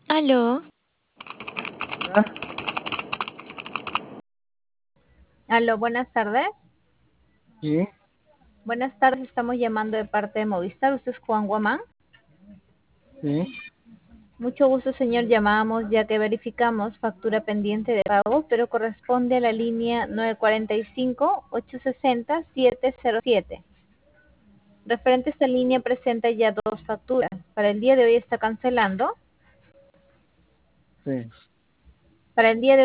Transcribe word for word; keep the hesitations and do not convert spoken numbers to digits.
Aló, Ah, Aló, buenas tardes. sí, Buenas tardes, estamos llamando de parte de Movistar. ¿Usted es Juan Guamán? sí, Mucho gusto, señor. Llamamos ya que verificamos factura pendiente de pago, pero corresponde a la línea nueve cuatro cinco, ocho seis cero, siete cero siete. Referente a esta línea presenta ya dos facturas. Para el día de hoy está cancelando. sí. Para el día de